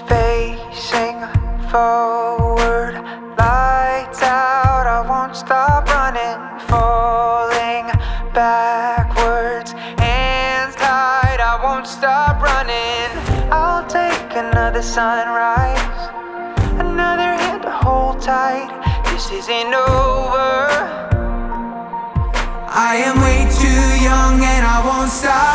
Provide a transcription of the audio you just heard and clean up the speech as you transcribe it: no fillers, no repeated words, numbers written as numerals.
Facing forward, lights out, I won't stop running. Falling backwards, hands tied, I won't stop running. I'll take another sunrise, another hand to hold tight. This isn't over. I am way too young and I won't stop.